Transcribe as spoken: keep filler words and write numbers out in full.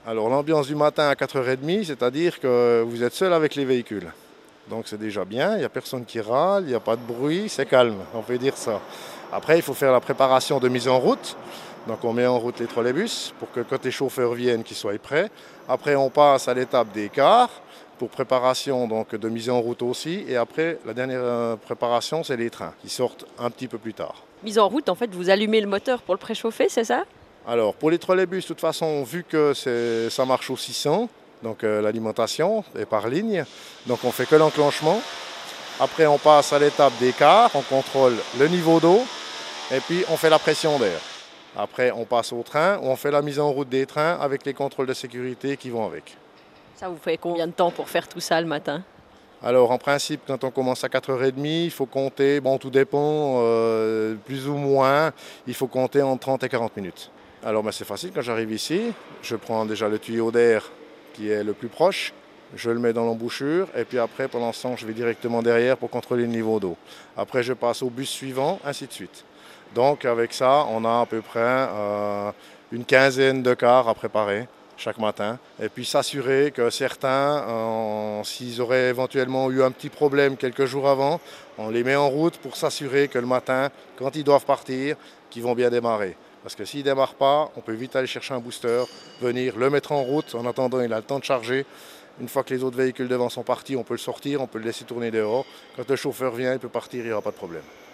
Alors l'ambiance du matin à quatre heures trente, c'est-à-dire que vous êtes seul avec les véhicules. Donc c'est déjà bien, il n'y a personne qui râle, il n'y a pas de bruit, c'est calme, on peut dire ça. Après, il faut faire la préparation de mise en route. Donc on met en route les trolleybus pour que quand les chauffeurs viennent, qu'ils soient prêts. Après, on passe à l'étape des cars pour préparation donc, de mise en route aussi. Et après, la dernière euh, préparation, c'est les trains qui sortent un petit peu plus tard. Mise en route, en fait, vous allumez le moteur pour le préchauffer, c'est ça? Alors pour les trolleybus, de toute façon, vu que ça marche au six cents, donc euh, l'alimentation est par ligne, donc on fait que l'enclenchement. Après, on passe à l'étape des cars, on contrôle le niveau d'eau et puis on fait la pression d'air. Après, on passe au train où on fait la mise en route des trains avec les contrôles de sécurité qui vont avec. Ça vous fait combien de temps pour faire tout ça le matin? Alors en principe, quand on commence à quatre heures trente, il faut compter, bon tout dépend, euh, plus ou moins, il faut compter entre trente et quarante minutes. Alors ben, c'est facile, quand j'arrive ici, je prends déjà le tuyau d'air qui est le plus proche, je le mets dans l'embouchure et puis après, pendant ce temps, je vais directement derrière pour contrôler le niveau d'eau. Après, je passe au bus suivant, ainsi de suite. Donc avec ça, on a à peu près euh, une quinzaine de cars à préparer chaque matin. Et puis s'assurer que certains, euh, s'ils auraient éventuellement eu un petit problème quelques jours avant, on les met en route pour s'assurer que le matin, quand ils doivent partir, qu'ils vont bien démarrer. Parce que s'ils ne démarrent pas, on peut vite aller chercher un booster, venir le mettre en route. En attendant, il a le temps de charger. Une fois que les autres véhicules devant sont partis, on peut le sortir, on peut le laisser tourner dehors. Quand le chauffeur vient, il peut partir, il n'y aura pas de problème.